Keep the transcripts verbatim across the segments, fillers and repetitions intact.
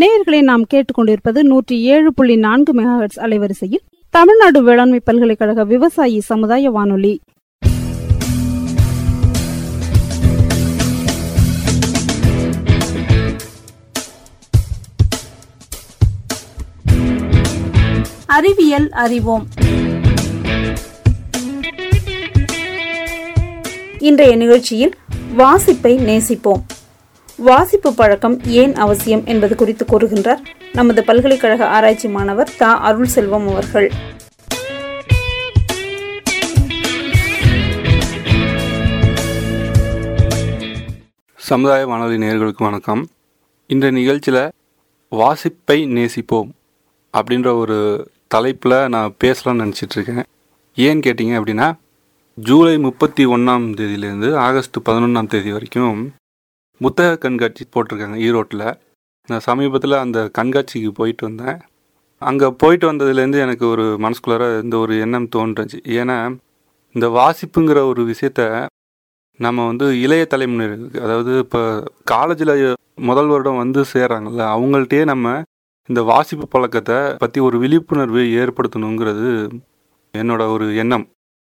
நேயர்களை நாம் கேட்டுக்கொண்டிருப்பது நூற்றி ஏழு புள்ளி நான்கு மெகாஹெர்ட்ஸ் அலைவரிசையில் தமிழ்நாடு வேளாண்மை பல்கலைக்கழக விவசாயி சமுதாய வானொலி. அறிவியல் அறிவோம். இன்றைய நிகழ்ச்சியில் வாசிப்பை நேசிப்போம், வாசிப்பு பழக்கம் ஏன் அவசியம் என்பது குறித்து கூறுகின்றார் நமது பல்கலைக்கழக ஆராய்ச்சி மாணவர் தா அருள் செல்வம் அவர்கள். சமுதாய வானொலி நேயர்களுக்கு வணக்கம். இன்றைய நிகழ்ச்சியில் வாசிப்பை நேசிப்போம் அப்படின்ற ஒரு தலைப்பில் நான் பேசலாம்னு நினச்சிட்ருக்கேன். ஏன்னு கேட்டிங்க அப்படின்னா, ஜூலை முப்பத்தி ஒன்றாம் தேதியிலேருந்து ஆகஸ்ட் பதினொன்றாம் தேதி வரைக்கும் புத்தக கண்காட்சி போட்டிருக்காங்க ஈரோட்டில். நான் சமீபத்தில் அந்த கண்காட்சிக்கு போயிட்டு வந்தேன். அங்கே போயிட்டு வந்ததுலேருந்து எனக்கு ஒரு மனசுக்குள்ளார இந்த ஒரு எண்ணம் தோன்றுச்சு. ஏன்னா இந்த வாசிப்புங்கிற ஒரு விஷயத்த நம்ம வந்து இளைய தலைமுறைகளுக்கு, அதாவது இப்போ காலேஜில் முதல் வருடம் வந்து சேர்றாங்கல்ல, அவங்கள்ட்டே நம்ம இந்த வாசிப்பு பழக்கத்தை பற்றி ஒரு விழிப்புணர்வு ஏற்படுத்தணுங்கிறது என்னோட ஒரு எண்ணம்.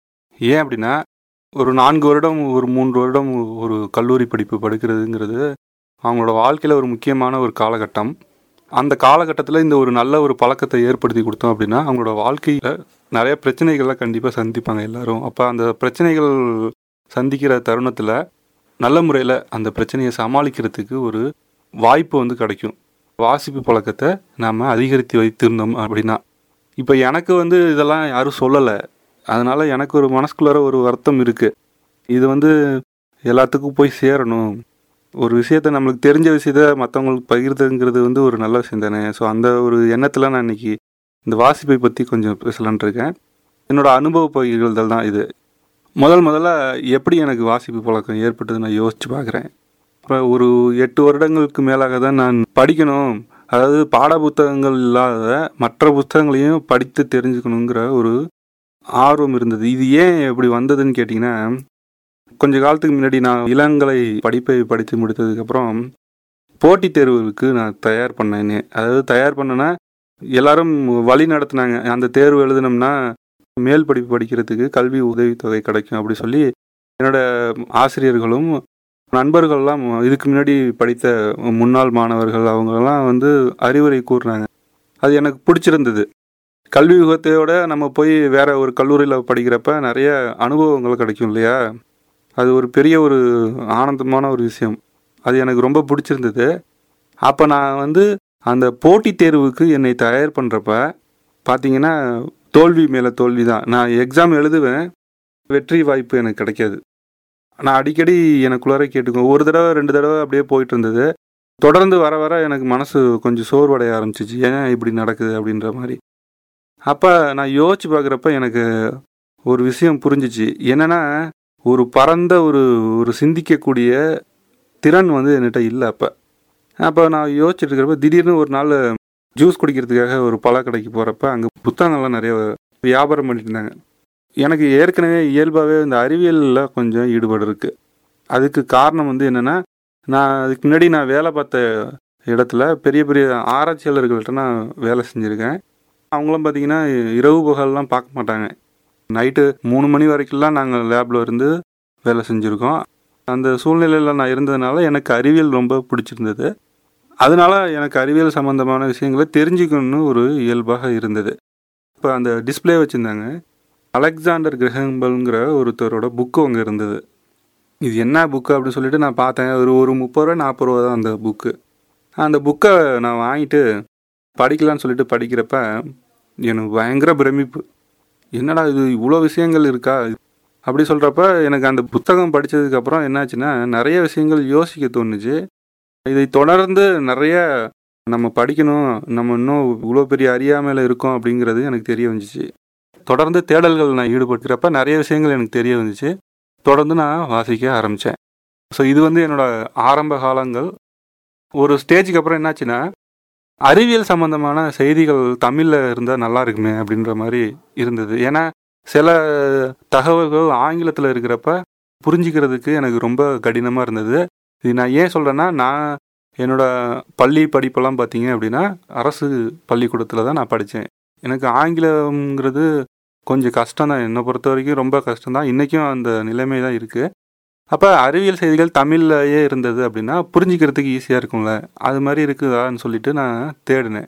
ஏன் அப்படின்னா, ஒரு நான்கு வருடம் ஒரு மூன்று வருடம் ஒரு கல்லூரி படிப்பு படிக்கிறதுங்கிறது அவங்களோட வாழ்க்கையில் ஒரு முக்கியமான ஒரு காலகட்டம். அந்த காலகட்டத்தில் இந்த ஒரு நல்ல ஒரு பழக்கத்தை ஏற்படுத்தி கொடுத்தோம் அப்படின்னா அவங்களோட வாழ்க்கையில் நிறைய பிரச்சனைகள்லாம் கண்டிப்பாக சந்திப்பாங்க எல்லாரும். அப்போ அந்த பிரச்சனைகள் சந்திக்கிற தருணத்தில் நல்ல முறையில் அந்த பிரச்சனையை சமாளிக்கிறதுக்கு ஒரு வாய்ப்பு வந்து கிடைக்கும். வாசிப்பு பழக்கத்தை நாம் அதிகரித்து வைத்திருந்தோம் அப்படின்னா. இப்போ எனக்கு வந்து இதெல்லாம் யாரும் சொல்லலை, அதனால் எனக்கு ஒரு மனசுக்குள்ளார ஒரு வருத்தம் இருக்குது. இது வந்து எல்லாத்துக்கும் போய் சேரணும். ஒரு விஷயத்த நம்மளுக்கு தெரிஞ்ச விஷயத்த மற்றவங்களுக்கு பகிர்றதுங்கிறது வந்து ஒரு நல்ல விஷயம் தானே. ஸோ அந்த ஒரு எண்ணத்தில் நான் இன்றைக்கி இந்த வாசிப்பை பற்றி கொஞ்சம் பேசலான் இருக்கேன். என்னோடய அனுபவ பகிர்தல் தான் இது. முதல் முதல்ல எப்படி எனக்கு வாசிப்பு பழக்கம் ஏற்பட்டது நான் யோசித்து பார்க்குறேன். இப்போ ஒரு எட்டு வருடங்களுக்கு மேலாக தான் நான் படிக்கணும், அதாவது பாட புத்தகங்கள் இல்லாத மற்ற புத்தகங்களையும் படித்து தெரிஞ்சுக்கணுங்கிற ஒரு ஆர்வம் இருந்தது. இது ஏன் எப்படி வந்ததுன்னு கேட்டிங்கன்னா, கொஞ்ச காலத்துக்கு முன்னாடி நான் இளங்கலை படிப்பை படித்து முடித்ததுக்கப்புறம் போட்டித் தேர்வுகளுக்கு நான் தயார் பண்ணேன். அதாவது தயார் பண்ணேன்னா எல்லாரும் வழி நடத்தினாங்க. அந்த தேர்வு எழுதினோம்னா மேல் படிப்பு படிக்கிறதுக்கு கல்வி உதவித்தொகை கிடைக்கும் அப்படி சொல்லி என்னோடய ஆசிரியர்களும் நண்பர்கள்லாம், இதுக்கு முன்னாடி படித்த முன்னாள் மாணவர்கள், அவங்கெல்லாம் வந்து அறிவுரை கூறினாங்க. அது எனக்கு பிடிச்சிருந்தது. கல்வி யுகத்தையோட நம்ம போய் வேறு ஒரு கல்லூரியில் படிக்கிறப்ப நிறைய அனுபவங்கள் கிடைக்கும் இல்லையா. அது ஒரு பெரிய ஒரு ஆனந்தமான ஒரு விஷயம். அது எனக்கு ரொம்ப பிடிச்சிருந்தது. அப்போ நான் வந்து அந்த போட்டித் தேர்வுக்கு என்னை தயார் பண்ணுறப்ப பார்த்திங்கன்னா தோல்வி மேலே தோல்வி தான். நான் எக்ஸாம் எழுதுவேன், வெற்றி வாய்ப்பு எனக்கு கிடைக்காது. நான் அடிக்கடி எனக்குள்ளார கேட்டுக்குவேன். ஒரு தடவை ரெண்டு தடவை அப்படியே போயிட்டு இருந்தது. தொடர்ந்து வர வர எனக்கு மனசு கொஞ்சம் சோர்வடைய ஆரம்பிச்சிச்சு. ஏன் இப்படி நடக்குது அப்படின்ற மாதிரி. அப்போ நான் யோசிச்சு பார்க்குறப்ப எனக்கு ஒரு விஷயம் புரிஞ்சிச்சு. என்னென்னா, ஒரு பரந்த ஒரு ஒரு சிந்திக்கக்கூடிய திறன் வந்து என்கிட்ட இல்லை. அப்போ அப்போ நான் யோசிச்சுட்டு இருக்கிறப்ப திடீர்னு ஒரு நாள் ஜூஸ் குடிக்கிறதுக்காக ஒரு பழக்கடைக்கு போகிறப்ப அங்கே புத்தகங்கள்லாம் நிறைய வியாபாரம் பண்ணிட்டு இருந்தாங்க. எனக்கு ஏற்கனவே இயல்பாகவே இந்த அறிவியலில் கொஞ்சம் ஈடுபாடு இருக்குது. அதுக்கு காரணம் வந்து என்னென்னா, நான் அதுக்கு முன்னாடி நான் வேலை பார்த்த இடத்துல பெரிய பெரிய ஆராய்ச்சியாளர்கள்ட்ட நான் வேலை செஞ்சுருக்கேன். அவங்களும் பார்த்திங்கன்னா இரவு பகல்லாம் பார்க்க மாட்டாங்க. நைட்டு மூணு மணி வரைக்கும்லாம் நாங்கள் லேபில் இருந்து வேலை செஞ்சுருக்கோம். அந்த சூழ்நிலையில் நான் இருந்ததுனால எனக்கு அறிவியல் ரொம்ப பிடிச்சிருந்தது. அதனால் எனக்கு அறிவியல் சம்மந்தமான விஷயங்களை தெரிஞ்சுக்கணுன்னு ஒரு இயல்பாக இருந்தது. இப்போ அந்த டிஸ்பிளே வச்சுருந்தாங்க. அலெக்சாண்டர் கிரஹம்பெல்ங்கிற ஒருத்தரோட புக்கு அங்கே இருந்தது. இது என்ன புக்கு அப்படின்னு சொல்லிட்டு நான் பார்த்தேன். ஒரு ஒரு முப்பது ரூபா நாற்பது ரூபா தான் அந்த புக்கு. அந்த புக்கை நான் வாங்கிட்டு படிக்கலான்னு சொல்லிட்டு படிக்கிறப்ப எனக்கு பயங்கர பிரமிப்பு. என்னடா இது, இவ்வளோ விஷயங்கள் இருக்கா அப்படி சொல்கிறப்ப எனக்கு அந்த புத்தகம் படித்ததுக்கப்புறம் என்னாச்சுன்னா நிறைய விஷயங்கள் யோசிக்க தோணுச்சு. இதை தொடர்ந்து நிறைய நம்ம படிக்கணும், நம்ம இன்னும் இவ்வளோ பெரிய அறியாமையில் இருக்கோம் அப்படிங்கிறது எனக்கு தெரிய வந்துச்சு. தொடர்ந்து தேடல்கள் நான் ஈடுபட்டுக்கிறப்ப நிறைய விஷயங்கள் எனக்கு தெரிய வந்துச்சு. தொடர்ந்து நான் வாசிக்க ஆரம்பித்தேன். ஸோ இது வந்து என்னோடய ஆரம்ப காலங்கள். ஒரு ஸ்டேஜுக்கு அப்புறம் என்னாச்சுன்னா, அறிவியல் சம்மந்தமான செய்திகள் தமிழில் இருந்தால் நல்லா இருக்குமே அப்படின்ற மாதிரி இருந்தது. ஏன்னா சில தகவல்கள் ஆங்கிலத்தில் இருக்கிறப்ப புரிஞ்சிக்கிறதுக்கு எனக்கு ரொம்ப கடினமாக இருந்தது. இது நான் ஏன் சொல்கிறேன்னா, நான் என்னோட பள்ளி படிப்பெல்லாம் பார்த்தீங்க அப்படின்னா அரசு பள்ளிக்கூடத்தில் தான் நான் படித்தேன். எனக்கு ஆங்கிலம்ங்கிறது கொஞ்சம் கஷ்டம் தான், என்னை பொறுத்த வரைக்கும் ரொம்ப கஷ்டம்தான். இன்றைக்கும் அந்த நிலைமை தான் இருக்குது. அப்போ அறிவியல் செய்திகள் தமிழ்லையே இருந்தது அப்படின்னா புரிஞ்சிக்கிறதுக்கு ஈஸியாக இருக்கும்ல, அது மாதிரி இருக்குதான்னு சொல்லிட்டு நான் தேடினேன்.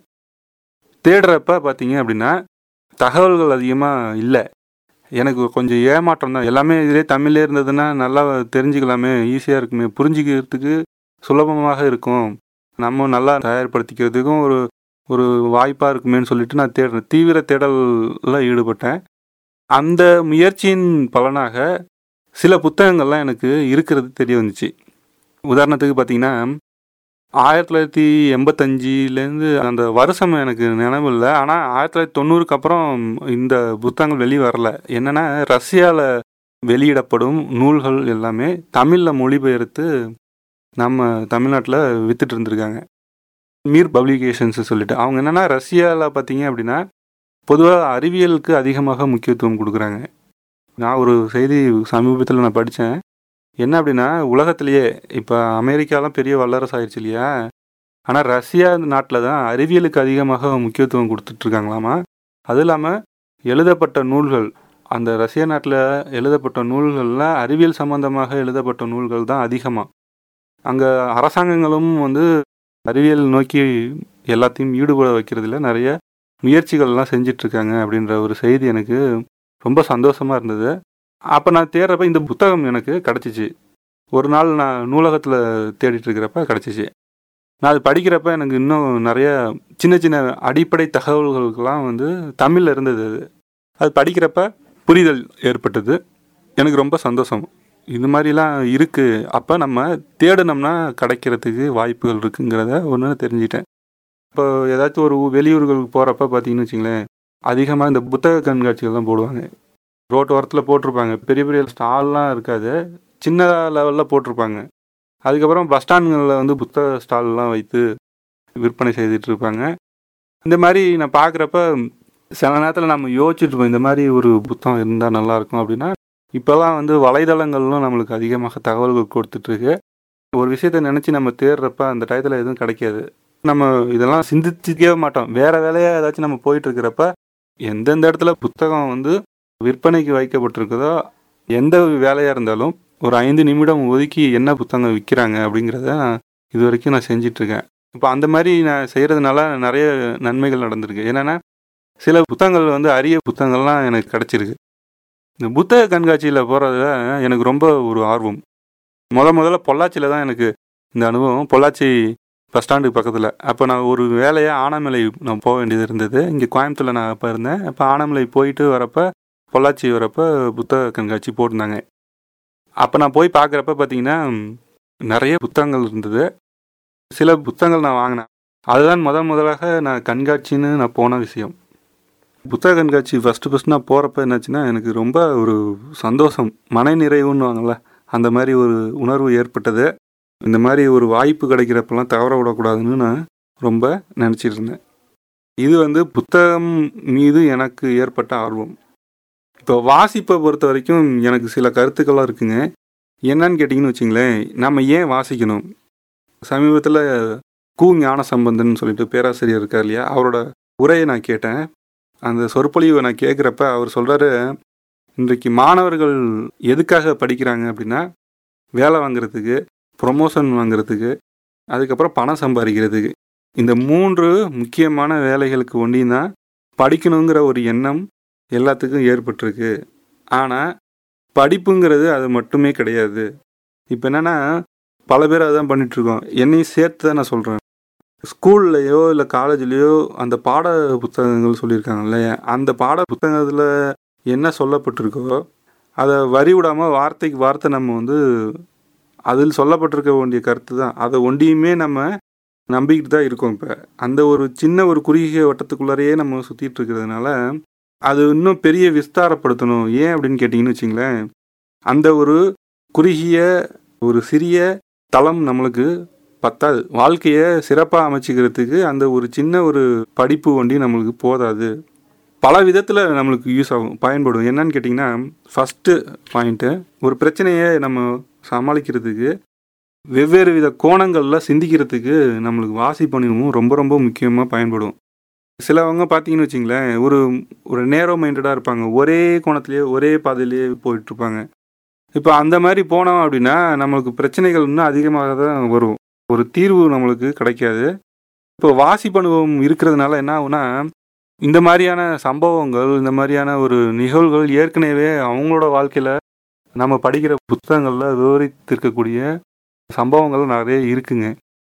தேடுறப்ப பார்த்தீங்க அப்படின்னா தகவல்கள் அதிகமாக இல்லை. எனக்கு கொஞ்சம் ஏமாற்றம் தான். எல்லாமே இதிலே தமிழ்லே இருந்ததுன்னா நல்லா தெரிஞ்சுக்கலாமே, ஈஸியாக இருக்குமே, புரிஞ்சிக்கிறதுக்கு சுலபமாக இருக்கும், நம்ம நல்லா தயார்படுத்திக்கிறதுக்கும் ஒரு ஒரு வாய்ப்பாக இருக்குமேன்னு சொல்லிட்டு நான் தேடுறேன். தீவிர தேடலில் ஈடுபட்டேன். அந்த முயற்சியின் பலனாக சில புத்தகங்கள்லாம் எனக்கு இருக்கிறது தெரிய வந்துச்சு. உதாரணத்துக்கு பார்த்தீங்கன்னா ஆயிரத்தி தொள்ளாயிரத்தி எண்பத்தஞ்சிலேருந்து அந்த வருஷம் எனக்கு நினைவு இல்லை. ஆனால் ஆயிரத்தி தொள்ளாயிரத்தி தொண்ணூறுக்கு அப்புறம் இந்த புத்தகங்கள் வெளியே வரல. என்னென்னா ரஷ்யாவில் வெளியிடப்படும் நூல்கள் எல்லாமே தமிழில் மொழிபெயர்த்து நம்ம தமிழ்நாட்டில் வித்துட்டு இருந்திருக்காங்க. மீர் பப்ளிகேஷன்ஸ் சொல்லிட்டு அவங்க என்னென்னா ரஷ்யாவில் பார்த்தீங்க அப்படின்னா பொதுவாக அறிவியலுக்கு அதிகமாக முக்கியத்துவம் கொடுக்குறாங்க. நான் ஒரு செய்தி சமீபத்தில் நான் படித்தேன். என்ன அப்படின்னா உலகத்திலேயே இப்போ அமெரிக்காலாம் பெரிய வல்லரசு ஆயிடுச்சு இல்லையா, ஆனால் ரஷ்யா நாட்டில் தான் அறிவியலுக்கு அதிகமாக முக்கியத்துவம் கொடுத்துட்ருக்காங்களாமா. அது இல்லாமல் எழுதப்பட்ட நூல்கள், அந்த ரஷ்யா நாட்டில் எழுதப்பட்ட நூல்களில் அறிவியல் சம்பந்தமாக எழுதப்பட்ட நூல்கள் தான் அதிகமாக. அங்கே அரசாங்கங்களும் வந்து அறிவியல் நோக்கி எல்லாத்தையும் ஈடுபட வைக்கிறதுல நிறைய முயற்சிகள்லாம் செஞ்சிட்ருக்காங்க அப்படின்ற ஒரு செய்தி எனக்கு ரொம்ப சந்தோஷமாக இருந்தது. அப்போ நான் தேடுறப்ப இந்த புத்தகம் எனக்கு கிடச்சிச்சு. ஒரு நாள் நான் நூலகத்தில் தேடிட்டு இருக்கிறப்ப கிடச்சிச்சு. நான் அது படிக்கிறப்ப எனக்கு இன்னும் நிறைய சின்ன சின்ன அடிப்படை தகவல்களுக்கெல்லாம் வந்து தமிழில் இருந்தது. அது அது படிக்கிறப்ப புரிதல் ஏற்பட்டது. எனக்கு ரொம்ப சந்தோஷம். இது மாதிரிலாம் இருக்குது, அப்போ நம்ம தேடினோம்னா கிடைக்கிறதுக்கு வாய்ப்புகள் இருக்குங்கிறத ஒன்று தெரிஞ்சிட்டேன். இப்போ ஏதாச்சும் ஒரு வெளியூர்களுக்கு போகிறப்ப பார்த்தீங்கன்னு வச்சிங்களேன், அதிகமாக இந்த புத்தக கண்காட்சிகள் தான் போடுவாங்க. ரோட்டு ஓரத்தில் போட்டிருப்பாங்க. பெரிய பெரிய ஸ்டால்லாம் இருக்காது, சின்ன லெவலில் போட்டிருப்பாங்க. அதுக்கப்புறம் பஸ் ஸ்டாண்டுகளில் வந்து புத்தக ஸ்டால்லாம் வைத்து விற்பனை செய்துட்ருப்பாங்க. இந்த மாதிரி நான் பார்க்குறப்ப சில நேரத்தில் நம்ம யோசிச்சுட்ருப்போம், இந்த மாதிரி ஒரு புத்தகம் இருந்தால் நல்லாயிருக்கும் அப்படின்னா. இப்போல்லாம் வந்து வலைதளங்கள்லாம் நம்மளுக்கு அதிகமாக தகவல்கள் கொடுத்துட்ருக்கு. ஒரு விஷயத்தை நினச்சி நம்ம தேடுறப்ப அந்த டயத்தில் எதுவும் கிடைக்காது. நம்ம இதெல்லாம் சிந்திச்சிக்கவே மாட்டோம். வேறு வேலையாக ஏதாச்சும் நம்ம போயிட்டுருக்கிறப்ப எந்தெந்த இடத்துல புத்தகம் வந்து விற்பனைக்கு வைக்கப்பட்டிருக்குதோ, எந்த வேலையாக இருந்தாலும் ஒரு ஐந்து நிமிடம் ஒதுக்கி என்ன புத்தகம் விற்கிறாங்க அப்படிங்கிறத நான் இது வரைக்கும் நான் செஞ்சிட்ருக்கேன். இப்போ அந்த மாதிரி நான் செய்கிறதுனால நிறைய நன்மைகள் நடந்திருக்கு. என்னென்னா சில புத்தகங்கள் வந்து அரிய புத்தகங்கள்லாம் எனக்கு கிடச்சிருக்கு. இந்த புத்தக கண்காட்சியில் போகிறதுல எனக்கு ரொம்ப ஒரு ஆர்வம். முத முதல்ல பொள்ளாச்சியில் தான் எனக்கு இந்த அனுபவம். பொள்ளாச்சி பஸ் ஸ்டாண்டுக்கு பக்கத்தில். அப்போ நான் ஒரு வேலையாக ஆனமலை நான் போக வேண்டியது இருந்தது. இங்கே கோயம்புத்தூரில் நான் அப்போ இருந்தேன். அப்போ ஆனமலை போயிட்டு வரப்போ பொள்ளாச்சி வரப்போ புத்தக கண்காட்சி போட்டிருந்தாங்க. அப்போ நான் போய் பார்க்குறப்ப பார்த்தீங்கன்னா நிறைய புத்தகங்கள் இருந்தது. சில புத்தகங்கள் நான் வாங்கினேன். அதுதான் முத முதலாக நான் கண்காட்சின்னு நான் போன விஷயம். புத்தக கண்காட்சி ஃபஸ்ட்டு ஃபஸ்ட்டு நான் போகிறப்ப என்னாச்சுன்னா எனக்கு ரொம்ப ஒரு சந்தோஷம், மன நிறைவுன்னு வாங்கல, அந்த மாதிரி ஒரு உணர்வு ஏற்பட்டது. இந்த மாதிரி ஒரு வாய்ப்பு கிடைக்கிறப்பெல்லாம் தவற விடக்கூடாதுன்னு நான் ரொம்ப நினச்சிட்டு இருந்தேன். இது வந்து புத்தகம் மீது எனக்கு ஏற்பட்ட ஆர்வம். இப்போ வாசிப்பை பொறுத்த வரைக்கும் எனக்கு சில கருத்துக்கள்லாம் இருக்குங்க. என்னன்னு கேட்டிங்கன்னு வச்சிங்களேன், நம்ம ஏன் வாசிக்கணும்? சமீபத்தில் கு ஞான சம்பந்தன் சொல்லிட்டு பேராசிரியர் இருக்கார் இல்லையா, அவரோட உரையை நான் கேட்டேன். அந்த சொற்பொழிவை நான் கேட்குறப்ப அவர் சொல்கிறாரு, இன்றைக்கு மாணவர்கள் எதுக்காக படிக்கிறாங்க அப்படின்னா வேலை வாங்குறதுக்கு, ப்ரொமோஷன் வாங்குறதுக்கு, அதுக்கப்புறம் பணம் சம்பாதிக்கிறதுக்கு. இந்த மூன்று முக்கியமான வேலைகளுக்கு ஒண்டியும் தான் படிக்கணுங்கிற ஒரு எண்ணம் எல்லாத்துக்கும் ஏற்பட்டிருக்கு. ஆனால் படிப்புங்கிறது அது மட்டுமே கிடையாது. இப்போ என்னென்னா பல பேர் அதுதான் பண்ணிகிட்ருக்கோம். என்னையும் சேர்த்து தான் நான் சொல்கிறேன். ஸ்கூல்லையோ இல்லை காலேஜ்லேயோ அந்த பாட புத்தகங்கள் சொல்லியிருக்காங்க இல்லையா, அந்த பாட புத்தகத்தில் என்ன சொல்லப்பட்டிருக்கோ அதை வரி விடாமல் வார்த்தைக்கு வார்த்தை நம்ம வந்து அதில் சொல்லப்பட்டிருக்க வேண்டிய கருத்து தான், அதை ஒண்டியுமே நம்ம நம்பிக்கிட்டு தான் இருக்கோம். இப்போ அந்த ஒரு சின்ன ஒரு குறுகிய வட்டத்துக்குள்ளாரையே நம்ம சுற்றிட்டு இருக்கிறதுனால அது இன்னும் பெரிய விஸ்தாரப்படுத்தணும். ஏன் அப்படின்னு கேட்டிங்கன்னு வச்சிங்களேன், அந்த ஒரு குறுகிய ஒரு சிறிய தளம் நம்மளுக்கு பத்தாது. வாழ்க்கையை சிறப்பாக அமைச்சிக்கிறதுக்கு அந்த ஒரு சின்ன ஒரு படிப்பு ஒண்டி நம்மளுக்கு போதாது. பல விதத்தில் நம்மளுக்கு யூஸ் ஆகும், பயன்படும். என்னன்னு கேட்டிங்கன்னா, ஃபஸ்ட்டு பாயிண்ட்டு, ஒரு பிரச்சனையை நம்ம சமாளிக்கிறதுக்கு வெவ்வேறு வித கோணங்களில் சிந்திக்கிறதுக்கு நம்மளுக்கு வாசிப்பு அனுபவம் ரொம்ப ரொம்ப முக்கியமாக பயன்படும். சிலவங்க பார்த்தீங்கன்னு வச்சிங்களேன், ஒரு ஒரு நேரோ மைண்டடாக இருப்பாங்க. ஒரே கோணத்திலேயே ஒரே பாதையிலேயே போயிட்டுருப்பாங்க. இப்போ அந்த மாதிரி போனோம் அப்படின்னா நம்மளுக்கு பிரச்சனைகள் இன்னும் அதிகமாக தான் வரும். ஒரு தீர்வு நம்மளுக்கு கிடைக்காது. இப்போ வாசிப்பு அனுபவம் இருக்கிறதுனால என்ன ஆகுனா, இந்த மாதிரியான சம்பவங்கள், இந்த மாதிரியான ஒரு நிகழ்வுகள் ஏற்கனவே அவங்களோட வாழ்க்கையில் நம்ம படிக்கிற புத்தகங்களில் விவரித்திருக்கக்கூடிய சம்பவங்கள் நிறைய இருக்குங்க.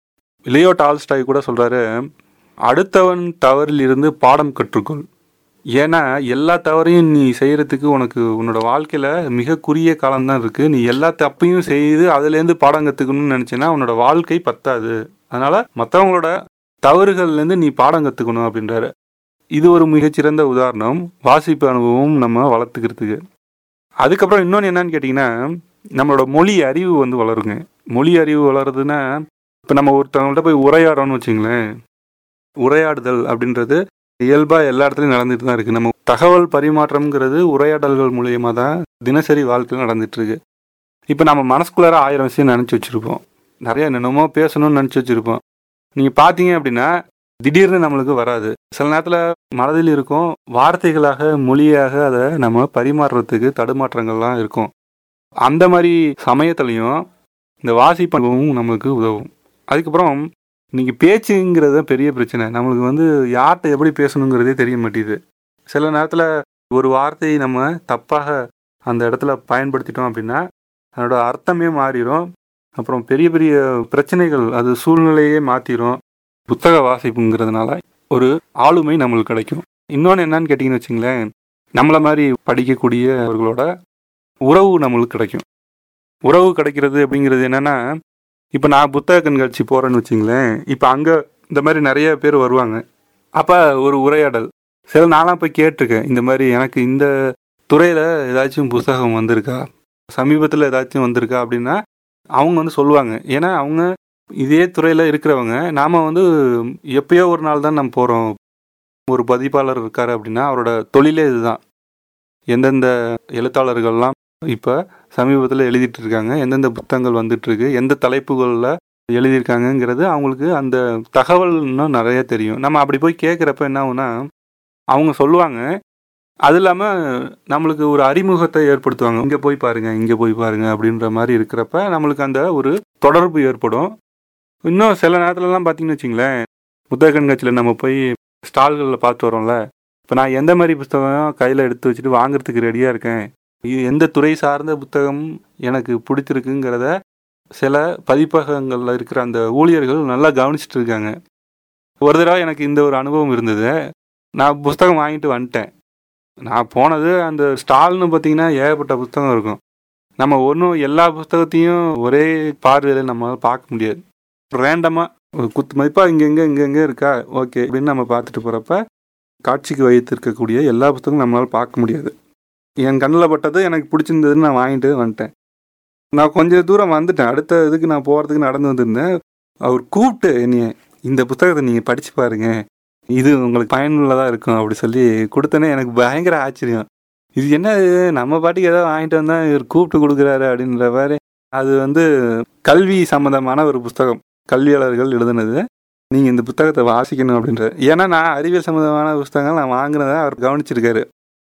லியோ டால்ஸ்டாய் கூட சொல்கிறாரு, அடுத்தவன் தவறில் இருந்து பாடம் கற்றுக்கொள். ஏன்னா எல்லா தவறையும் நீ செய்கிறதுக்கு உனக்கு உன்னோட வாழ்க்கையில் மிக குறுகிய காலம்தான் இருக்குது. நீ எல்லா தப்பையும் செய்து அதுலேருந்து பாடம் கற்றுக்கணும்னு நினச்சேன்னா உன்னோட வாழ்க்கை பத்தாது. அதனால் மற்றவங்களோட தவறுகள்லேருந்து நீ பாடம் கற்றுக்கணும் அப்படின்றாரு. இது ஒரு மிகச்சிறந்த உதாரணம் வாசிப்பு அனுபவம் நம்ம வளர்த்துக்கிறதுக்கு. அதுக்கப்புறம் இன்னொன்று என்னன்னு கேட்டிங்கன்னா, நம்மளோட மொழி அறிவு வந்து வளருங்க. மொழி அறிவு வளருதுன்னா, இப்போ நம்ம ஒருத்தவங்கள்ட்ட போய் உரையாடணும்னு வச்சுங்களேன், உரையாடுதல் அப்படின்றது இயல்பாக எல்லா இடத்துலையும் நடந்துட்டு தான் இருக்குது. நம்ம தகவல் பரிமாற்றம்ங்கிறது உரையாடல்கள் மூலியமாக தான் தினசரி வாழ்க்கையில் நடந்துகிட்ருக்கு. இப்போ நம்ம மனசுக்குள்ளார ஆயிரம் விஷயம் நினச்சி வச்சுருப்போம், நிறைய என்னென்னமோ பேசணும்னு நினச்சி வச்சுருப்போம். நீங்கள் பார்த்தீங்க அப்படின்னா திடீர்னு நம்மளுக்கு வராது. சில நேரத்தில் மனதில் இருக்கும், வார்த்தைகளாக மொழியாக அதை நம்ம பரிமாறுறதுக்கு தடுமாற்றங்கள்லாம் இருக்கும். அந்த மாதிரி சமயத்துலையும் இந்த வாசிப்பு அனுபவம் நம்மளுக்கு உதவும். அதுக்கப்புறம் இன்றைக்கி பேச்சுங்கிறது பெரிய பிரச்சனை. நம்மளுக்கு வந்து யார்கிட்ட எப்படி பேசணுங்கிறதே தெரிய மாட்டேங்குது. சில நேரத்தில் ஒரு வார்த்தையை நம்ம தப்பாக அந்த இடத்துல பயன்படுத்திட்டோம் அப்படின்னா அதோட அர்த்தமே மாறிடும். அப்புறம் பெரிய பெரிய பிரச்சனைகள், அது சூழ்நிலையே மாற்றிடும். புத்தக வாசிப்புங்கிறதுனால ஒரு ஆளுமை நம்மளுக்கு கிடைக்கும். இன்னொன்று என்னன்னு கேட்டிங்கன்னு வச்சுங்களேன், நம்மளை மாதிரி படிக்கக்கூடியவர்களோட உறவு நம்மளுக்கு கிடைக்கும். உறவு கிடைக்கிறது அப்படிங்கிறது என்னென்னா, இப்போ நான் புத்தக கண்காட்சி போகிறேன்னு வச்சுங்களேன், இப்போ அங்கே இந்த மாதிரி நிறைய பேர் வருவாங்க. அப்போ ஒரு உரையாடல், சில நாளாக போய் கேட்டிருக்கேன், இந்த மாதிரி எனக்கு இந்த துறையில் ஏதாச்சும் புத்தகம் வந்திருக்கா, சமீபத்தில் ஏதாச்சும் வந்திருக்கா அப்படின்னா அவங்க வந்து சொல்லுவாங்க. ஏன்னா அவங்க இதே துறையில் இருக்கிறவங்க. நாம் வந்து எப்பயோ ஒரு நாள் தான் நம்ம போகிறோம். ஒரு பதிப்பாளர் இருக்கார் அப்படின்னா அவரோட தொழிலே இதுதான். எந்தெந்த எழுத்தாளர்கள்லாம் இப்போ சமீபத்தில் எழுதிட்டு இருக்காங்க, எந்தெந்த புத்தகங்கள் வந்துட்டுருக்கு, எந்த தலைப்புகளில் எழுதியிருக்காங்கங்கிறது அவங்களுக்கு அந்த தகவல் இன்னும் நிறைய தெரியும். நம்ம அப்படி போய் கேட்குறப்ப என்ன ஆகுனா அவங்க சொல்லுவாங்க. அது இல்லாமல் நம்மளுக்கு ஒரு அறிமுகத்தை ஏற்படுத்துவாங்க. இங்கே போய் பாருங்கள், இங்கே போய் பாருங்கள் அப்படின்ற மாதிரி இருக்கிறப்ப நம்மளுக்கு அந்த ஒரு தொடர்பு ஏற்படும். இன்னும் சில நேரத்துலலாம் பார்த்தீங்கன்னு வச்சிங்களேன், புத்தக கண்காட்சியில் நம்ம போய் ஸ்டால்களில் பார்த்து வரோம்ல, இப்போ நான் எந்த மாதிரி புத்தகம் கையில் எடுத்து வச்சுட்டு வாங்குறதுக்கு ரெடியாக இருக்கேன், இது எந்த துறை சார்ந்த புத்தகம் எனக்கு பிடிச்சிருக்குங்கிறத சில பதிப்பகங்களில் இருக்கிற அந்த ஊழியர்கள் நல்லா கவனிச்சிட்டு இருக்காங்க. ஒரு தடவை எனக்கு இந்த ஒரு அனுபவம் இருந்தது. நான் புத்தகம் வாங்கிட்டு வந்துட்டேன். நான் போனது அந்த ஸ்டால்னு பார்த்தீங்கன்னா ஏகப்பட்ட புத்தகம் இருக்கும். நம்ம ஒன்றும் எல்லா புத்தகத்தையும் ஒரே பார்வையில் நம்மளால் பார்க்க முடியாது. ரேண்டமாக ஒரு குத்து மதிப்பாக இங்கெங்கே இங்கெங்கே இருக்கா ஓகே அப்படின்னு நம்ம பார்த்துட்டு போகிறப்ப காட்சிக்கு வைத்திருக்கக்கூடிய எல்லா புத்தகமும் நம்மளால் பார்க்க முடியாது. என் கண்ணில் பட்டது எனக்கு பிடிச்சிருந்ததுன்னு நான் வாங்கிட்டு வந்துட்டேன். நான் கொஞ்சம் தூரம் வந்துட்டேன். அடுத்த இதுக்கு நான் போகிறதுக்கு நடந்து வந்திருந்தேன். அவர் கூப்பிட்டு என்னைய, இந்த புத்தகத்தை நீங்கள் படித்து பாருங்க, இது உங்களுக்கு பயனுள்ளதாக இருக்கும் அப்படி சொல்லி கொடுத்தனே. எனக்கு பயங்கர ஆச்சரியம். இது என்ன, நம்ம பாட்டுக்கு ஏதாவது வாங்கிட்டு வந்தால் இவர் கூப்பிட்டு கொடுக்குறாரு அப்படின்ற மாதிரி. அது வந்து கல்வி சம்மந்தமான ஒரு புத்தகம், கல்வியாளர்கள் எழுதுனது. நீங்கள் இந்த புத்தகத்தை வாசிக்கணும் அப்படின்றது. ஏன்னா நான் அறிவியல் சம்மந்தமான புத்தகங்கள் நான் வாங்கினதை அவர் கவனிச்சிருக்காரு.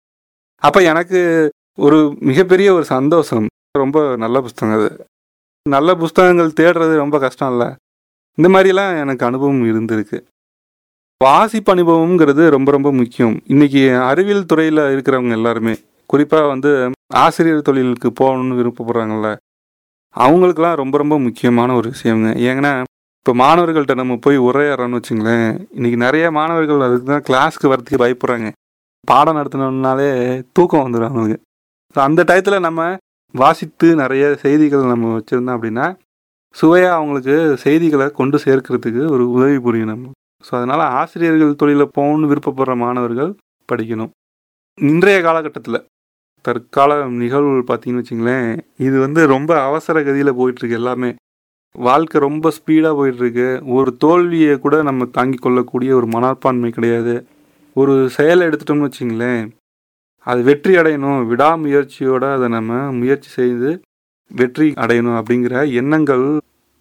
அப்போ எனக்கு ஒரு மிகப்பெரிய ஒரு சந்தோஷம். ரொம்ப நல்ல புத்தகம் அது. நல்ல புத்தகங்கள் தேடுறது ரொம்ப கஷ்டம் இல்லை. இந்த மாதிரிலாம் எனக்கு அனுபவம் இருந்திருக்கு. வாசிப்பு அனுபவம்ங்கிறது ரொம்ப ரொம்ப முக்கியம். இன்றைக்கி அறிவியல் துறையில் இருக்கிறவங்க எல்லாருமே, குறிப்பாக வந்து ஆசிரியர் தொழிலுக்கு போகணுன்னு விருப்பப்படுறாங்கள்ல, அவங்களுக்கெல்லாம் ரொம்ப ரொம்ப முக்கியமான ஒரு விஷயங்க. ஏங்கன்னா இப்போ மாணவர்கள்ட்ட நம்ம போய் உரையாடுறோன்னு வச்சுங்களேன், இன்றைக்கி நிறைய மாணவர்கள் அதுக்கு தான் கிளாஸ்க்கு வரத்துக்கு பயப்படுறாங்க. பாடம் நடத்தினோம்னாலே தூக்கம் வந்துடும் அவங்களுக்கு. ஸோ அந்த டயத்தில் நம்ம வாசித்து நிறைய செய்திகள் நம்ம வச்சுருந்தோம் அப்படின்னா சுவையாக அவங்களுக்கு செய்திகளை கொண்டு சேர்க்கிறதுக்கு ஒரு உதவி புரியும் நம்ம. ஸோ அதனால் ஆசிரியர்கள் தொழிலில் போகணுன்னு விருப்பப்படுற மாணவர்கள் படிக்கணும். இன்றைய காலகட்டத்தில் தற்கால நிகழ்வுகள் பார்த்தீங்கன்னு வச்சுங்களேன், இது வந்து ரொம்ப அவசர கதியில் போயிட்டுருக்கு. எல்லாமே வாழ்க்கை ரொம்ப ஸ்பீடாக போயிட்டுருக்கு. ஒரு தோல்வியை கூட நம்ம தாங்கி கொள்ளக்கூடிய ஒரு மனப்பான்மை கிடையாது. ஒரு செயலை எடுத்துட்டோம்னு வச்சுங்களேன், அது வெற்றி அடையணும், விடாமுயற்சியோடு அதை நம்ம முயற்சி செய்து வெற்றி அடையணும் அப்படிங்கிற எண்ணங்கள்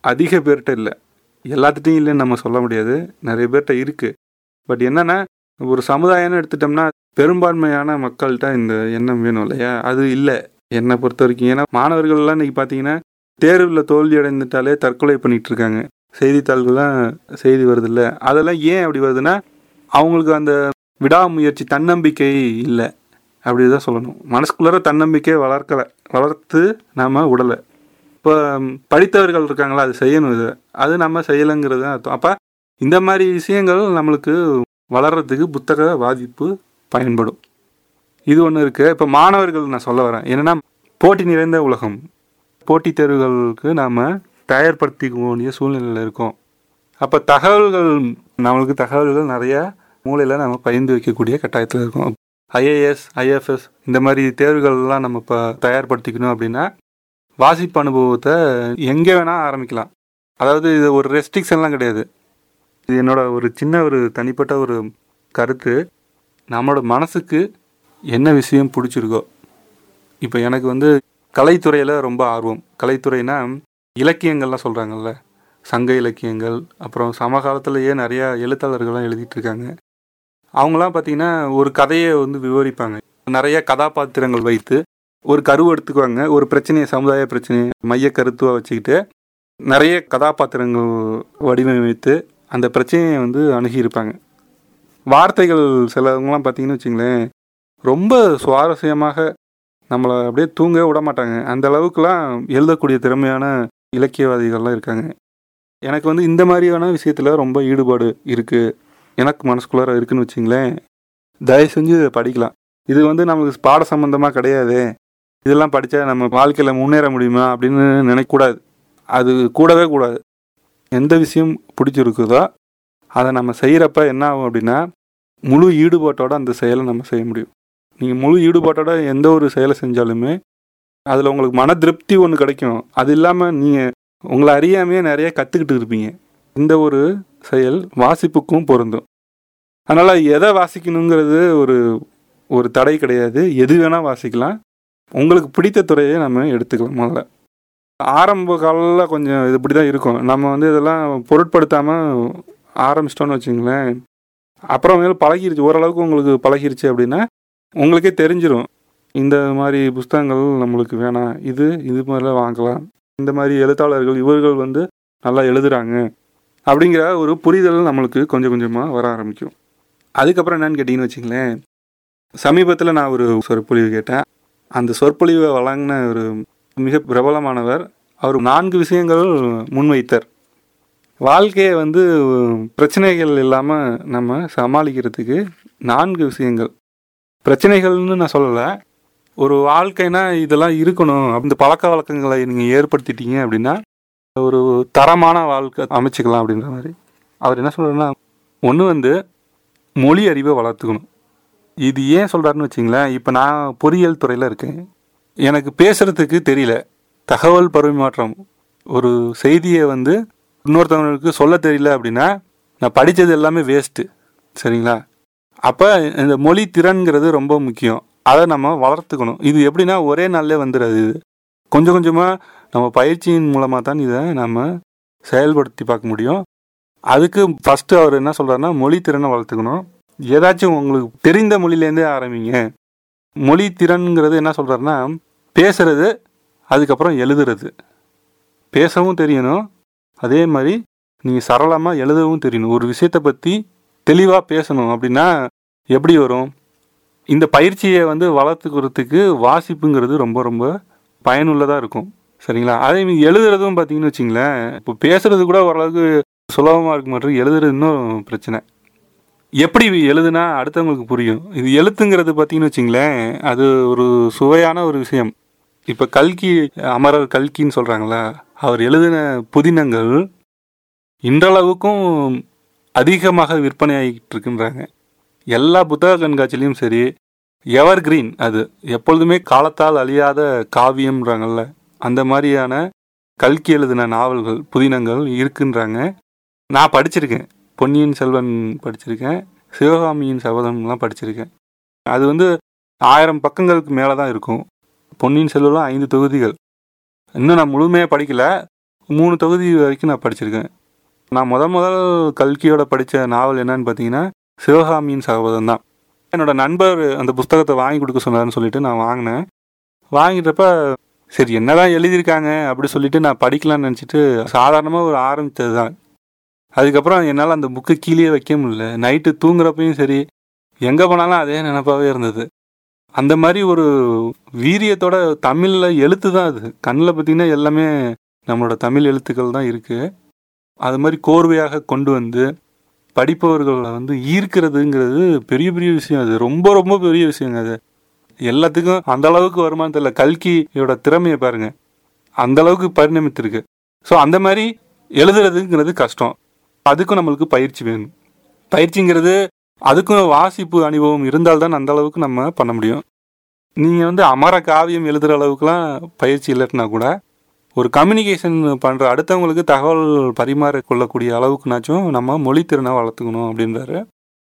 அதிக பேர்கிட்ட இல்லை, எல்லாத்துட்டையும் இல்லைன்னு நம்ம சொல்ல முடியாது, நிறைய பேர்கிட்ட இருக்குது. பட் என்னென்னா ஒரு சமுதாயம்னு எடுத்துட்டோம்னா பெரும்பான்மையான மக்கள்கிட்ட இந்த எண்ணம் வேணும் இல்லையா, அது இல்லை என்னை பொறுத்த வரைக்கும். ஏன்னா மாணவர்கள்லாம் இன்றைக்கி பார்த்தீங்கன்னா தேர்வில் தோல்வி அடைந்துட்டாலே தற்கொலை பண்ணிகிட்ருக்காங்க, செய்தித்தாள்கள்லாம் செய்தி வருது இல்லை. அதெல்லாம் ஏன் அப்படி வருதுன்னா அவங்களுக்கு அந்த விடாமுயற்சி தன்னம்பிக்கை இல்லை, அப்படி தான் சொல்லணும். மனசுக்குள்ளார தன்னம்பிக்கையை வளர்க்கலை, வளர்த்து நாம் விடலை. இப்போ படித்தவர்கள் இருக்காங்களா, அது செய்யணும், இது அது நம்ம செய்யலைங்கிறது தான் அர்த்தம். அப்போ இந்த மாதிரி விஷயங்கள் நம்மளுக்கு வளர்கிறதுக்கு புத்தக வாசிப்பு பயன்படும். இது ஒன்று இருக்குது. இப்போ மாணவர்கள் நான் சொல்ல வரேன் என்னென்னா, போட்டி நிறைந்த உலகம், போட்டித் தேர்வுகளுக்கு நாம் தயார்படுத்திக்க வேண்டிய சூழ்நிலையில் இருக்கோம். அப்போ தகவல்கள் நம்மளுக்கு தகவல்கள் நிறையா மூலையில் நம்ம பகிர்ந்து வைக்கக்கூடிய கட்டாயத்தில் இருக்கோம். ஐஏஎஸ் ஐஎஃப்எஸ் இந்த மாதிரி தேர்வுகள்லாம் நம்ம இப்போ தயார்படுத்திக்கணும் அப்படின்னா வாசிப்பு அனுபவத்தை எங்கே வேணால் ஆரம்பிக்கலாம். அதாவது இது ஒரு ரெஸ்ட்ரிக்ஷன்லாம் கிடையாது. இது என்னோட ஒரு சின்ன ஒரு தனிப்பட்ட ஒரு கருத்து. நம்மளோட மனசுக்கு என்ன விஷயம் பிடிச்சிருக்கோ, இப்போ எனக்கு வந்து கலைத்துறையில் ரொம்ப ஆர்வம். கலைத்துறைனா இலக்கியங்கள்லாம் சொல்கிறாங்கல்ல, சங்க இலக்கியங்கள், அப்புறம் சமகாலத்திலேயே நிறையா எழுத்தாளர்கள்லாம் எழுதிட்டு இருக்காங்க. அவங்களாம் பார்த்திங்கன்னா ஒரு கதையை வந்து விவரிப்பாங்க, நிறைய கதாபாத்திரங்கள் வைத்து ஒரு கருவை எடுத்துக்குவாங்க, ஒரு பிரச்சனையை சமுதாய பிரச்சனையை மைய கருத்துவாக வச்சுக்கிட்டு நிறைய கதாபாத்திரங்கள் வடிவமைத்து அந்த பிரச்சனையை வந்து அணுகியிருப்பாங்க. வார்த்தைகள் சிலவங்களாம் பார்த்திங்கன்னு வச்சிங்களேன் ரொம்ப சுவாரஸ்யமாக நம்மளை அப்படியே தூங்க விட மாட்டாங்க. அந்த அளவுக்குலாம் எழுதக்கூடிய திறமையான இலக்கியவாதிகள்லாம் இருக்காங்க. எனக்கு வந்து இந்த மாதிரியான விஷயத்தில் ரொம்ப ஈடுபாடு இருக்குது, எனக்கு மனசுக்குள்ளார இருக்குதுன்னு வச்சிங்களேன். தயவு செஞ்சு இதை படிக்கலாம். இது வந்து நமக்கு பாட சம்பந்தமாக கிடையாது, இதெல்லாம் படித்தா நம்ம வாழ்க்கையில் முன்னேற முடியுமா அப்படின்னு நினைக்கக்கூடாது. அது கூடவே கூடாது. எந்த விஷயம் பிடிச்சிருக்குதோ அதை நம்ம செய்கிறப்ப என்ன ஆகும் அப்படின்னா முழு ஈடுபாட்டோடு அந்த செயலை நம்ம செய்ய முடியும். நீங்கள் முழு ஈடுபாட்டோட எந்த ஒரு செயலை செஞ்சாலுமே அதில் உங்களுக்கு மன திருப்தி ஒன்று கிடைக்கும். அது இல்லாமல் நீங்கள் உங்களை அறியாமையே நிறைய கற்றுக்கிட்டு இருப்பீங்க. இந்த ஒரு செயல் வாசிப்புக்கும் பொருந்தும். அதனால் எதை வாசிக்கணுங்கிறது ஒரு ஒரு தடை கிடையாது, எது வேணால் வாசிக்கலாம். உங்களுக்கு பிடித்த துறையை நம்ம எடுத்துக்கலாம். முதல்ல ஆரம்ப காலில் கொஞ்சம் இது இப்படி தான் இருக்கும், நம்ம வந்து இதெல்லாம் பொருட்படுத்தாமல் ஆரம்பிச்சிட்டோன்னு வச்சுங்களேன். அப்புறமேல பழகிருச்சு, ஓரளவுக்கு உங்களுக்கு பழகிருச்சு அப்படின்னா உங்களுக்கே தெரிஞ்சிடும் இந்த மாதிரி புஸ்தகங்கள் நம்மளுக்கு வேணாம், இது இது மாதிரிலாம் வாங்கலாம், இந்த மாதிரி எழுத்தாளர்கள் இவர்கள் வந்து நல்லா எழுதுகிறாங்க அப்படிங்கிற ஒரு புரிதல் நம்மளுக்கு கொஞ்சம் கொஞ்சமாக வர ஆரம்பிக்கும். அதுக்கப்புறம் என்னன்னு கேட்டிங்கன்னு வச்சுங்களேன், சமீபத்தில் நான் ஒரு சொற்பொழிவு கேட்டேன். அந்த சொற்பொழிவை வழங்கின ஒரு மிக பிரபலமானவர் அவர் நான்கு விஷயங்கள் முன்வைத்தார். வாழ்க்கையை வந்து பிரச்சனைகள் இல்லாமல் நம்ம சமாளிக்கிறதுக்கு நான்கு விஷயங்கள். பிரச்சனைகள்னு நான் சொல்லலை, ஒரு வாழ்க்கைனா இதெல்லாம் இருக்கணும், அந்த பழக்க வழக்கங்களை நீங்கள் ஏற்படுத்திட்டீங்க அப்படின்னா ஒரு தரமான வாழ்க்கை அமைச்சிக்கலாம் அப்படின்ற மாதிரி. அவர் என்ன சொல்கிறாருன்னா, ஒன்று வந்து மொழி அறிவை வளர்த்துக்கணும். இது ஏன் சொல்கிறாருன்னு வச்சிங்களேன், இப்போ நான் பொறியியல் துறையில் இருக்கேன், எனக்கு பேசுகிறதுக்கு தெரியல, தகவல் பரிமாற்றம், ஒரு செய்தியை வந்து இன்னொருத்தவங்களுக்கு சொல்ல தெரியல அப்படின்னா நான் படித்தது எல்லாமே வேஸ்ட்டு, சரிங்களா? அப்போ இந்த மொழி திறன்கிறது ரொம்ப முக்கியம், அதை நம்ம வளர்த்துக்கணும். இது எப்படின்னா ஒரே நாள்லே வந்துடுது, இது கொஞ்சம் கொஞ்சமாக நம்ம பயிற்சியின் மூலமாக தான் இதை நம்ம செயல்படுத்தி பார்க்க முடியும். அதுக்கு ஃபஸ்ட்டு அவர் என்ன சொல்கிறாருன்னா மொழி திறனை வளர்த்துக்கணும். ஏதாச்சும் உங்களுக்கு தெரிந்த மொழியிலேருந்தே ஆரம்பிங்க. மொழி திறன்கிறது என்ன சொல்கிறாருன்னா பேசுறது, அதுக்கப்புறம் எழுதுறது. பேசவும் தெரியணும், அதே மாதிரி நீங்கள் சரளமாக எழுதவும் தெரியணும். ஒரு விஷயத்தை பற்றி தெளிவாக பேசணும் அப்படின்னா எப்படி வரும்? இந்த பயிற்சியை வந்து வளர்த்துக்கிறதுக்கு வாசிப்புங்கிறது ரொம்ப ரொம்ப பயனுள்ளதாக இருக்கும், சரிங்களா? அதே மாதிரி எழுதுறதும் பார்த்தீங்கன்னு வச்சிங்களேன், இப்போ பேசுறது கூட ஓரளவுக்கு சுலபமாக இருக்க மாட்டேங்குது, எழுதுறது இன்னும் பிரச்சனை. எப்படி எழுதுனா அடுத்தவங்களுக்கு புரியும்? இது எழுத்துங்கிறது பார்த்தீங்கன்னு வச்சிங்களேன், அது ஒரு சுவையான ஒரு விஷயம். இப்போ கல்கி, அமரர் கல்கின்னு சொல்கிறாங்களா, அவர் எழுதின புதினங்கள் இன்றளவுக்கும் அதிகமாக விற்பனை ஆகிட்டு இருக்குன்றாங்க. எல்லா புத்தக கண்காட்சிலையும் சரி, எவர் கிரீன், அது எப்பொழுதுமே காலத்தால் அழியாத காவியம்ன்றாங்கல்ல, அந்த மாதிரியான கல்கி எழுதின நாவல்கள் புதினங்கள் இருக்குன்றாங்க. நான் படிச்சிருக்கேன், பொன்னியின் செல்வன் படிச்சிருக்கேன், சிவகாமியின் சபதம்லாம் படிச்சிருக்கேன். அது வந்து ஆயிரம் பக்கங்களுக்கு மேலே தான் இருக்கும். பொன்னியின் செல்வன்லாம் ஐந்து தொகுதிகள். இன்னும் நான் முழுமையாக படிக்கல, மூணு தொகுதி வரைக்கும் நான் படிச்சிருக்கேன். நான் முத முதல் கல்கியோட படித்த நாவல் என்னன்னு பார்த்தீங்கன்னா சிவகாமியின் சகோதரன் தான். என்னோடய நண்பர் அந்த புஸ்தகத்தை வாங்கி கொடுக்க சொன்னார்னு சொல்லிட்டு நான் வாங்கினேன். வாங்கிட்டப்ப சரி என்னதான் எழுதியிருக்காங்க அப்படி சொல்லிட்டு நான் படிக்கலான்னு நினச்சிட்டு சாதாரணமாக ஒரு ஆரம்பித்தது தான். அதுக்கப்புறம் என்னால் அந்த புக்கு கீழே வைக்க முடியல. நைட்டு தூங்குறப்பையும் சரி எங்கே போனாலும் அதே நினப்பாகவே இருந்தது. அந்த மாதிரி ஒரு வீரியத்தோட தமிழில் எழுத்து தான் அது. கண்ணில் பார்த்திங்கன்னா எல்லாமே நம்மளோட தமிழ் எழுத்துக்கள் தான் இருக்குது. அது மாதிரி கோர்வையாக கொண்டு வந்து படிப்பவர்களை வந்து ஈர்க்கிறதுங்கிறது பெரிய பெரிய விஷயம். அது ரொம்ப ரொம்ப பெரிய விஷயங்க. அது எல்லாத்துக்கும் அந்த அளவுக்கு வருமானு தெரியல. கல்கியோட திறமையை பாருங்க, அந்த அளவுக்கு பரிணமித்திருக்கு. ஸோ அந்த மாதிரி எழுதுறதுங்கிறது கஷ்டம். அதுக்கும் நம்மளுக்கு பயிற்சி வேணும். பயிற்சிங்கிறது அதுக்கும் வாசிப்பு அனுபவம் இருந்தால்தான் அந்த அளவுக்கு நம்ம பண்ண முடியும். நீங்கள் வந்து அமர காவியம் எழுதுகிற அளவுக்குலாம் பயிற்சி இல்லைன்னா கூட ஒரு கம்யூனிகேஷன் பண்ணுற அடுத்தவங்களுக்கு தகவல் பரிமாற கொள்ளக்கூடிய அளவுக்குனாச்சும் நம்ம மொழித்திறனை வளர்த்துக்கணும் அப்படின்றாரு.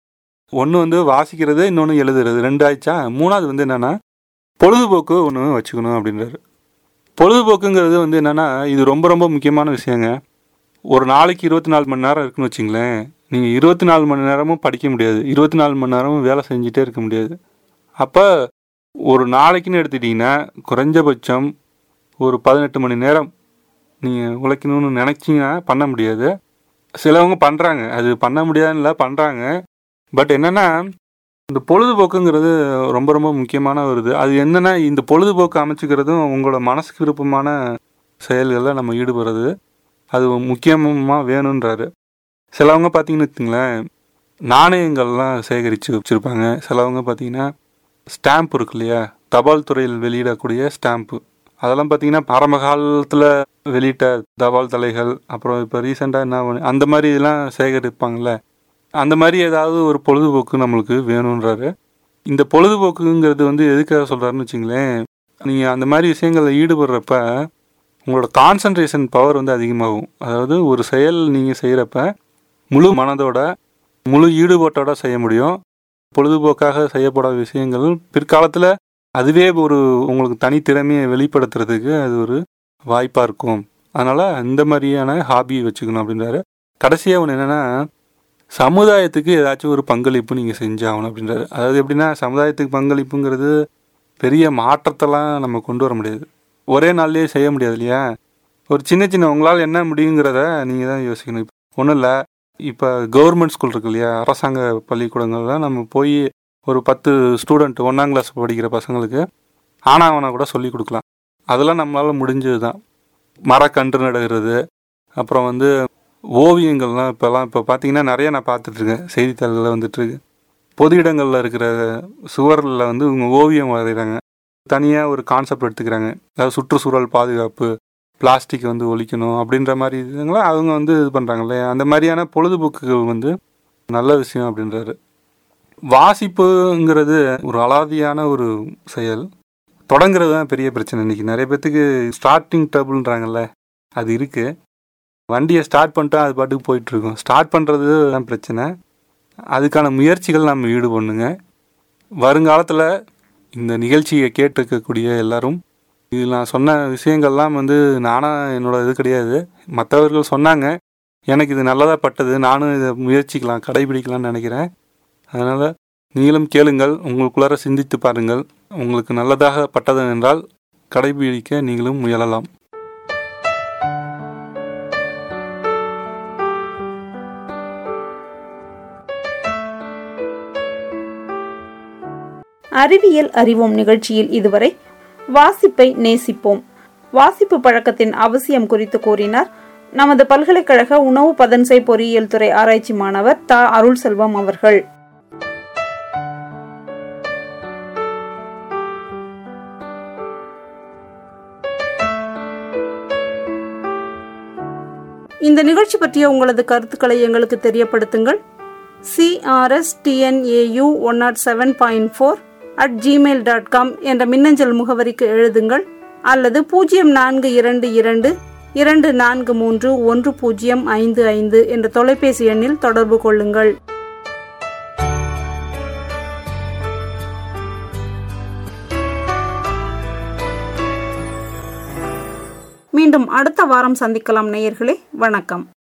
ஒன்று வந்து வாசிக்கிறது, இன்னொன்று எழுதுறது, ரெண்டு ஆயிடுச்சா. மூணாவது வந்து என்னென்னா பொழுதுபோக்கு ஒன்று வச்சுக்கணும் அப்படின்றாரு. பொழுதுபோக்குங்கிறது வந்து என்னென்னா இது ரொம்ப ரொம்ப முக்கியமான விஷயங்க. ஒரு நாளைக்கு இருபத்தி நாலு மணி நேரம் இருக்குன்னு வச்சிங்களேன். நீங்கள் இருபத்தி நாலு மணி நேரமும் படிக்க முடியாது, இருபத்தி நாலு மணி நேரமும் வேலை செஞ்சுட்டே இருக்க முடியாது. அப்போ ஒரு நாளைக்குன்னு எடுத்துட்டிங்கன்னா குறைஞ்சபட்சம் ஒரு பதினெட்டு மணி நேரம் நீங்கள் உழைக்கணும்னு நினச்சிங்கன்னா பண்ண முடியாது. சிலவங்க பண்ணுறாங்க, அது பண்ண முடியாதுன்னு இல்லை, பண்ணுறாங்க. பட் என்னென்னா இந்த பொழுதுபோக்குங்கிறது ரொம்ப ரொம்ப முக்கியமான வருது. அது என்னென்னா இந்த பொழுதுபோக்கு அமைச்சிக்கிறதும் உங்களோட மனசுக்கு விருப்பமான செயல்களில் நம்ம ஈடுபடுறது அது முக்கியமாக வேணுன்றாரு. சிலவங்க பார்த்தீங்கன்னு வச்சுங்களேன் நாணயங்கள்லாம் சேகரித்து வச்சுருப்பாங்க. சிலவங்க பார்த்தீங்கன்னா ஸ்டாம்ப் இருக்கு இல்லையா, தபால் துறையில் வெளியிடக்கூடிய ஸ்டாம்ப்பு, அதெல்லாம் பார்த்தீங்கன்னா ஆரம்ப காலத்தில் வெளியிட்ட தபால் தலைகள், அப்புறம் இப்போ ரீசெண்டாக என்ன அந்த மாதிரி இதெல்லாம் சேகரிப்பாங்கள்ல, அந்த மாதிரி ஏதாவது ஒரு பொழுதுபோக்கு நம்மளுக்கு வேணுன்றாரு. இந்த பொழுதுபோக்குங்கிறது வந்து எதுக்காக சொல்கிறாருன்னு வச்சுங்களேன், நீங்கள் அந்த மாதிரி விஷயங்களில் ஈடுபடுறப்ப உங்களோட கான்சன்ட்ரேஷன் பவர் வந்து அதிகமாகும். அதாவது ஒரு செயல் நீங்கள் செய்கிறப்ப முழு மனதோட முழு ஈடுபாட்டோட செய்ய முடியும். பொழுதுபோக்காக செய்யப்படாத விஷயங்கள் பிற்காலத்தில் அதுவே ஒரு உங்களுக்கு தனித்திறமையை வெளிப்படுத்துறதுக்கு அது ஒரு வாய்ப்பாக இருக்கும். அதனால் அந்த மாதிரியான ஹாபி வச்சுக்கணும் அப்படின்றாரு. கடைசியாக ஒன்று என்னென்னா சமுதாயத்துக்கு ஏதாச்சும் ஒரு பங்களிப்பு நீங்கள் செஞ்சாகணும் அப்படின்றாரு. அதாவது எப்படின்னா சமுதாயத்துக்கு பங்களிப்புங்கிறது பெரிய மாற்றத்தெல்லாம் நம்ம கொண்டு வர முடியாது, ஒரே நாள்லேயே செய்ய முடியாது இல்லையா. ஒரு சின்ன சின்ன உங்களால் என்ன முடியுங்கிறத நீங்கள் தான் யோசிக்கணும். இப்போ ஒன்றும் இல்லை, இப்போ கவர்மெண்ட் ஸ்கூல் இருக்கு இல்லையா, அரசாங்க பள்ளிக்கூடங்களில் நம்ம போய் ஒரு பத்து ஸ்டூடெண்ட் ஒன்றாம் கிளாஸ் படிக்கிற பசங்களுக்கு ஆனாவனா கூட சொல்லி கொடுக்கலாம். அதெல்லாம் நம்மளால் முடிஞ்சது தான். மரக்கன்று நடுகிறது, அப்புறம் வந்து ஓவியங்கள்லாம் இப்போலாம் இப்போ பார்த்தீங்கன்னா நிறைய நான் பார்த்துட்ருக்கேன், செய்தித்தாள்களில் வந்துட்டுருக்கு. பொது இடங்களில் இருக்கிற சுவரில் வந்து இவங்க ஓவியம் வரைகிறாங்க, தனியாக ஒரு கான்செப்ட் எடுத்துக்கிறாங்க. அதாவது சுற்றுச்சூழல் பாதுகாப்பு, பிளாஸ்டிக் வந்து ஒழிக்கணும் அப்படின்ற மாதிரி இதுங்களாம் அவங்க வந்து இது பண்ணுறாங்களே. அந்த மாதிரியான பொழுதுபோக்குகள் வந்து நல்ல விஷயம் அப்படின்றாரு. வாசிப்புங்கிறது ஒரு அலாதியான ஒரு செயல். தொடங்குறது தான் பெரிய பிரச்சனை. இன்றைக்கி நிறைய பேர்த்துக்கு ஸ்டார்டிங் டபுள்ன்றாங்கல்ல, அது இருக்குது. வண்டியை ஸ்டார்ட் பண்ணிட்டா அது பாட்டுக்கு போயிட்டுருக்கோம். ஸ்டார்ட் பண்ணுறது தான் பிரச்சனை. அதுக்கான முயற்சிகள் நம்ம ஈடுபண்ணுங்க. வருங்காலத்தில் இந்த நிகழ்ச்சியை கேட்டிருக்கக்கூடிய எல்லாரும், இது நான் சொன்ன விஷயங்கள்லாம் வந்து நானாக என்னோட இது கிடையாது, மற்றவர்கள் சொன்னாங்க, எனக்கு இது நல்லதாக பட்டது, நானும் இதை முயற்சிக்கலாம் கடைபிடிக்கலாம்னு நினைக்கிறேன். அதனால் நீங்களும் கேளுங்கள், உங்களுக்குள்ளார சிந்தித்து பாருங்கள். உங்களுக்கு நல்லதாக பட்டது என்றால் கடைபிடிக்க நீங்களும் முயலலாம். அறிவியல் அறிவோம் நிகழ்ச்சியில் இதுவரை வாசிப்பை நேசிப்போம், வாசிப்பு பழக்கத்தின் அவசியம் குறித்து கூறினார் நமது பல்கலைக்கழக உணவு பதன்சை பொறியியல் துறை ஆராய்ச்சி மாணவர் தா அருள் செல்வம் அவர்கள். இந்த நிகழ்ச்சி பற்றிய உங்களது கருத்துக்களை எங்களுக்கு தெரியப்படுத்துங்கள். C R S T N A U one nought seven point four at Gmail dot com என்ற மின்னஞ்சல் முகவரிக்கு எழுதுங்கள், அல்லது பூஜ்ஜியம் நான்கு இரண்டு இரண்டு இரண்டு நான்கு மூன்று ஒன்று பூஜ்ஜியம் ஐந்து ஐந்து என்ற தொலைபேசி எண்ணில் தொடர்பு கொள்ளுங்கள். மீண்டும் மீண்டும் அடுத்த வாரம் சந்திக்கலாம் நேயர்களே. வணக்கம்.